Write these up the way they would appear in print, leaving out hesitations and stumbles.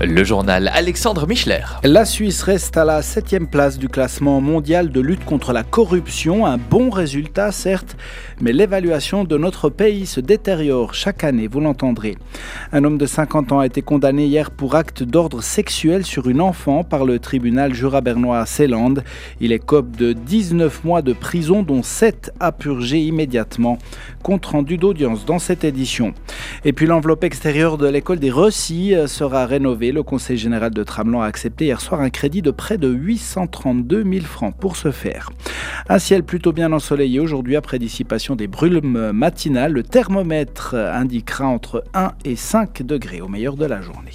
Le journal Alexandre Michler. La Suisse reste à la 7e place du classement mondial de lutte contre la corruption. Un bon résultat, certes, mais l'évaluation de notre pays se détériore chaque année, vous l'entendrez. Un homme de 50 ans a été condamné hier pour acte d'ordre sexuel sur une enfant par le tribunal jura-bernois à Seeland. Il écope de 19 mois de prison, dont 7 à purger immédiatement. Compte rendu d'audience dans cette édition. Et puis l'enveloppe extérieure de l'école des Rossi sera rénovée. Le Conseil général de Tramelan a accepté hier soir un crédit de près de 832 000 francs pour ce faire. Un ciel plutôt bien ensoleillé aujourd'hui après dissipation des brumes matinales. Le thermomètre indiquera entre 1 et 5 degrés au meilleur de la journée.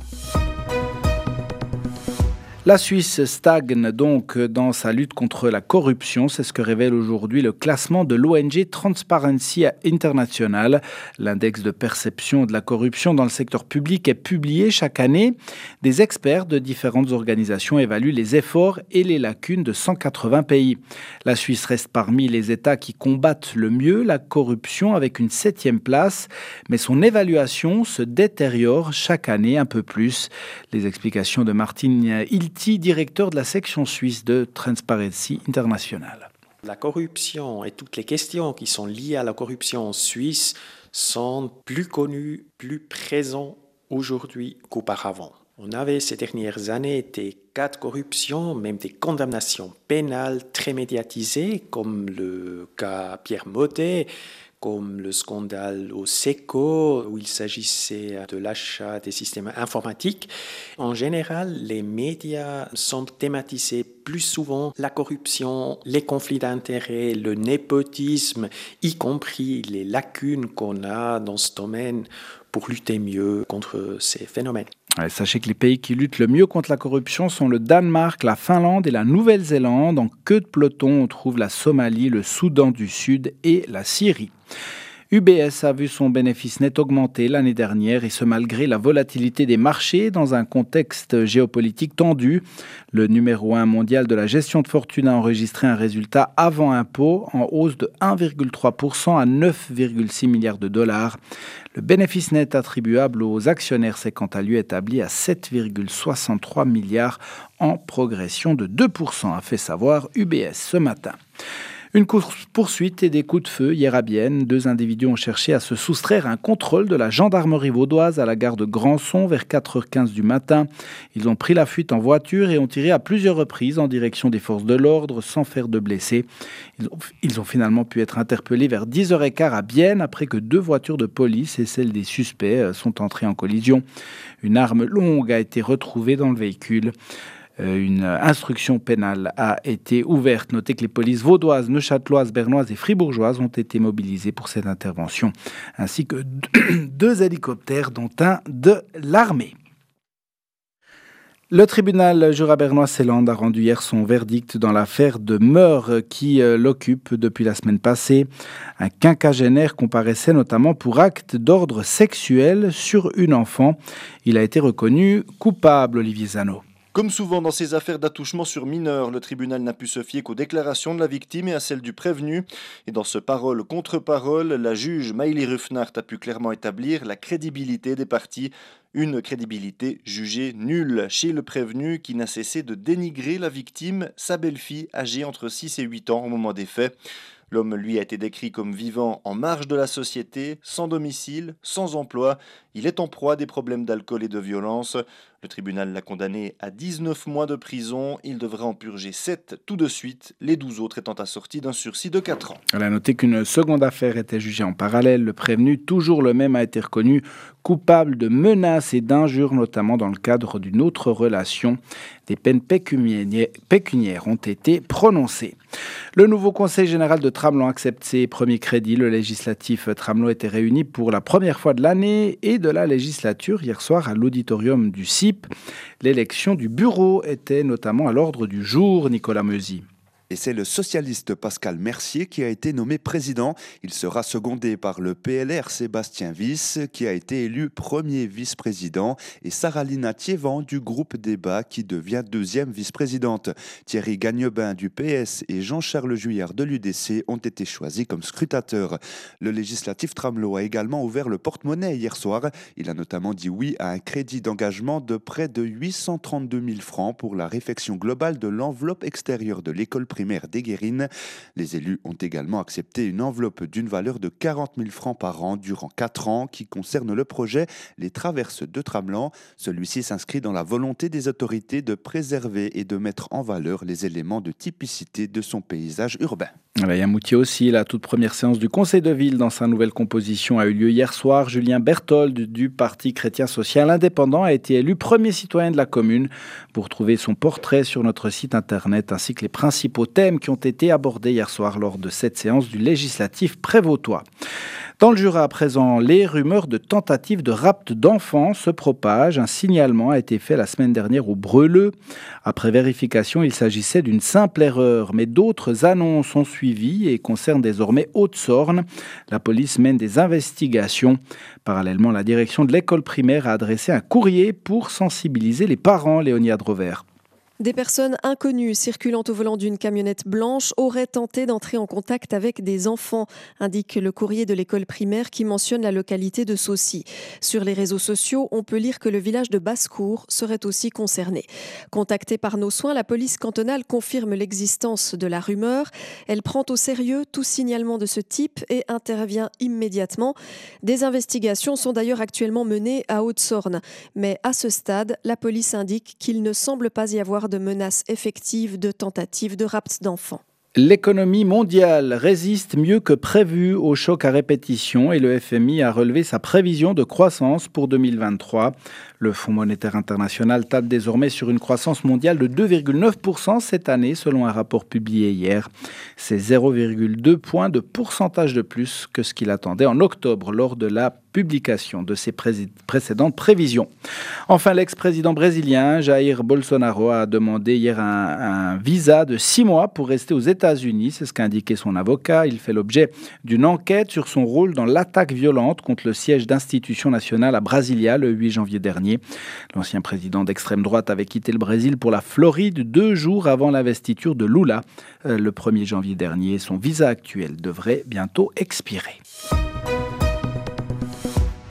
La Suisse stagne donc dans sa lutte contre la corruption. C'est ce que révèle aujourd'hui le classement de l'ONG Transparency International. L'index de perception de la corruption dans le secteur public est publié chaque année. Des experts de différentes organisations évaluent les efforts et les lacunes de 180 pays. La Suisse reste parmi les États qui combattent le mieux la corruption avec une 7e place. Mais son évaluation se détériore chaque année un peu plus. Les explications de Martin Hilty, directeur de la section suisse de Transparency International. La corruption et toutes les questions qui sont liées à la corruption en Suisse sont plus connues, plus présentes aujourd'hui qu'auparavant. On avait ces dernières années des cas de corruption, même des condamnations pénales très médiatisées, comme le cas Pierre Motet, comme le scandale au SECO, où il s'agissait de l'achat des systèmes informatiques. En général, les médias sont thématisés plus souvent la corruption, les conflits d'intérêts, le népotisme, y compris les lacunes qu'on a dans ce domaine pour lutter mieux contre ces phénomènes. Sachez que les pays qui luttent le mieux contre la corruption sont le Danemark, la Finlande et la Nouvelle-Zélande. En queue de peloton, on trouve la Somalie, le Soudan du Sud et la Syrie. UBS a vu son bénéfice net augmenter l'année dernière et ce malgré la volatilité des marchés dans un contexte géopolitique tendu. Le numéro 1 mondial de la gestion de fortune a enregistré un résultat avant impôt en hausse de 1,3% à 9,6 milliards de dollars. Le bénéfice net attribuable aux actionnaires s'est quant à lui établi à 7,63 milliards en progression de 2%, a fait savoir UBS ce matin. Une course-poursuite et des coups de feu hier à Bienne. 2 individus ont cherché à se soustraire à un contrôle de la gendarmerie vaudoise à la gare de Grandson vers 4h15 du matin. Ils ont pris la fuite en voiture et ont tiré à plusieurs reprises en direction des forces de l'ordre sans faire de blessés. Ils ont finalement pu être interpellés vers 10h15 à Bienne après que 2 voitures de police et celles des suspects sont entrées en collision. Une arme longue a été retrouvée dans le véhicule. Une instruction pénale a été ouverte. Notez que les polices vaudoises, neuchâteloises, bernoises et fribourgeoises ont été mobilisées pour cette intervention, ainsi que 2 hélicoptères, dont un de l'armée. Le tribunal jura-bernois Seeland a rendu hier son verdict dans l'affaire de Meur qui l'occupe depuis la semaine passée. Un quinquagénaire comparaissait notamment pour acte d'ordre sexuel sur une enfant. Il a été reconnu coupable, Olivier Zano. Comme souvent dans ces affaires d'attouchement sur mineurs, le tribunal n'a pu se fier qu'aux déclarations de la victime et à celles du prévenu. Et dans ce parole contre parole, la juge Maïli Ruffnart a pu clairement établir la crédibilité des parties. Une crédibilité jugée nulle chez le prévenu qui n'a cessé de dénigrer la victime, sa belle-fille âgée entre 6 et 8 ans au moment des faits. L'homme, lui, a été décrit comme vivant en marge de la société, sans domicile, sans emploi. Il est en proie à des problèmes d'alcool et de violence. Le tribunal l'a condamné à 19 mois de prison. Il devrait en purger 7 tout de suite, les 12 autres étant assortis d'un sursis de 4 ans. Elle a noté qu'une seconde affaire était jugée en parallèle. Le prévenu, toujours le même, a été reconnu coupable de menaces et d'injures, notamment dans le cadre d'une autre relation. Des peines pécuniaires ont été prononcées. Le nouveau Conseil général de Tramelan accepte ses premiers crédits. Le législatif Tramelan était réuni pour la première fois de l'année et de la législature hier soir à l'auditorium du CIP. L'élection du bureau était notamment à l'ordre du jour, Nicolas Meuzy. Et c'est le socialiste Pascal Mercier qui a été nommé président. Il sera secondé par le PLR Sébastien Wyss, qui a été élu premier vice-président, et Sarah-Lina Thiévan du groupe Débat, qui devient deuxième vice-présidente. Thierry Gagnebin du PS et Jean-Charles Juillard de l'UDC ont été choisis comme scrutateurs. Le législatif Tramelot a également ouvert le porte-monnaie hier soir. Il a notamment dit oui à un crédit d'engagement de près de 832 000 francs pour la réfection globale de l'enveloppe extérieure de l'école primaire des Guérines. Les élus ont également accepté une enveloppe d'une valeur de 40 000 francs par an durant 4 ans qui concerne le projet Les Traverses de Tramelan. Celui-ci s'inscrit dans la volonté des autorités de préserver et de mettre en valeur les éléments de typicité de son paysage urbain. À Moutier aussi, la toute première séance du Conseil de ville dans sa nouvelle composition a eu lieu hier soir. Julien Berthold du Parti chrétien social indépendant a été élu premier citoyen de la commune. Vous retrouvez son portrait sur notre site internet ainsi que les principaux thèmes qui ont été abordés hier soir lors de cette séance du législatif prévôtois. Dans le Jura à présent, les rumeurs de tentatives de rapt d'enfants se propagent. Un signalement a été fait la semaine dernière au Breuleux. Après vérification, il s'agissait d'une simple erreur, mais d'autres annonces ont suivi et concernent désormais Haute-Sorne. La police mène des investigations. Parallèlement, la direction de l'école primaire a adressé un courrier pour sensibiliser les parents, Léonie Adrover. Des personnes inconnues circulant au volant d'une camionnette blanche auraient tenté d'entrer en contact avec des enfants, indique le courrier de l'école primaire qui mentionne la localité de Saucy. Sur les réseaux sociaux, on peut lire que le village de Basse-Cour serait aussi concerné. Contactée par Nos Soins, la police cantonale confirme l'existence de la rumeur. Elle prend au sérieux tout signalement de ce type et intervient immédiatement. Des investigations sont d'ailleurs actuellement menées à Haute-Sorne. Mais à ce stade, la police indique qu'il ne semble pas y avoir de menaces effectives de tentatives de rapt d'enfants. L'économie mondiale résiste mieux que prévu au choc à répétition et le FMI a relevé sa prévision de croissance pour 2023. Le Fonds monétaire international table désormais sur une croissance mondiale de 2,9% cette année selon un rapport publié hier. C'est 0,2 points de pourcentage de plus que ce qu'il attendait en octobre lors de la publication de ses précédentes prévisions. Enfin, l'ex-président brésilien Jair Bolsonaro a demandé hier un visa de 6 mois pour rester aux États-Unis. C'est ce qu'a indiqué son avocat. Il fait l'objet d'une enquête sur son rôle dans l'attaque violente contre le siège d'Institution nationale à Brasilia le 8 janvier dernier. L'ancien président d'extrême droite avait quitté le Brésil pour la Floride 2 jours avant l'investiture de Lula le 1er janvier dernier. Son visa actuel devrait bientôt expirer.